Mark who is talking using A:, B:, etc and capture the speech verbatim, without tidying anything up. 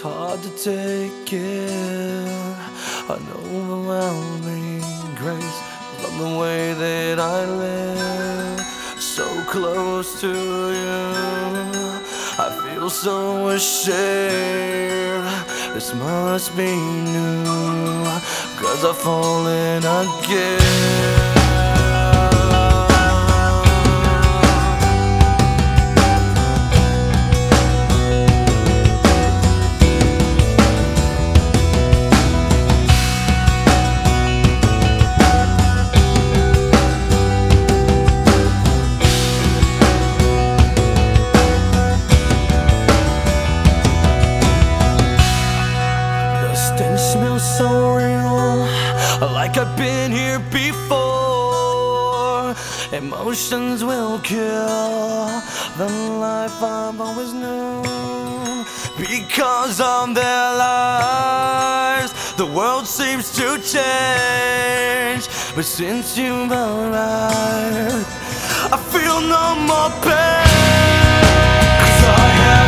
A: hard to take it, an overwhelming grace from the way that I live, so close to you. I feel so ashamed, this must be new, 'cause I've fallen again. Smells so real, like I've been here before. Emotions will kill the life I've always known. Because of their lives, the world seems to change. But since you've arrived, I feel no more pain. 'Cause I have